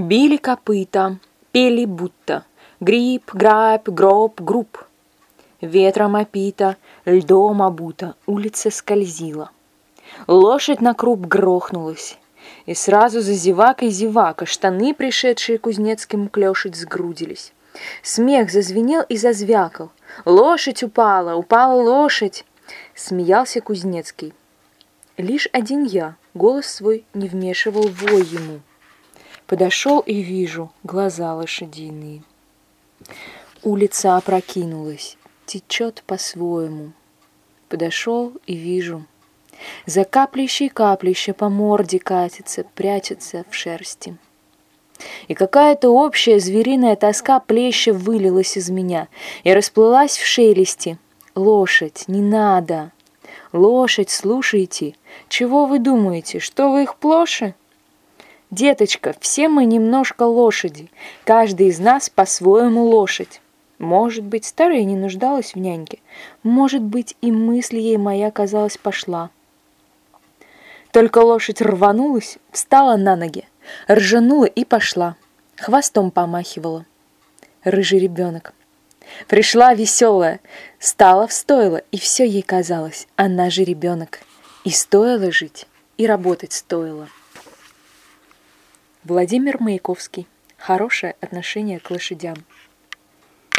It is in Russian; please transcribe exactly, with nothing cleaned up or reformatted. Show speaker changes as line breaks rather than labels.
Били копыта, пели будто, гриб, грабь, гроб, груб. Ветром опита, льдом обута, улица скользила. Лошадь на круп грохнулась, и сразу за зевакой зевака, штаны, пришедшие Кузнецким клешить, сгрудились. Смех зазвенел и зазвякал. «Лошадь упала! Упала лошадь!» Смеялся Кузнецкий. Лишь один я голос свой не вмешивал в вой ему. Подошел и вижу глаза лошадиные. Улица опрокинулась, течет по-своему. Подошел и вижу. За каплищей каплища по морде катится, прячется в шерсти. И какая-то общая звериная тоска плеща вылилась из меня и расплылась в шелесте. Лошадь, не надо! Лошадь, слушайте! Чего вы думаете, что вы их плоше? Деточка, все мы немножко лошади, каждый из нас по-своему лошадь. Может быть, старая не нуждалась в няньке, может быть, и мысль ей моя, казалось, пошла. Только лошадь рванулась, встала на ноги, ржанула и пошла, хвостом помахивала. Рыжий ребенок. Пришла веселая, стала в стойло, и все ей казалось, она же ребенок. И стоило жить, и работать стоило. Владимир Маяковский. Хорошее отношение к лошадям.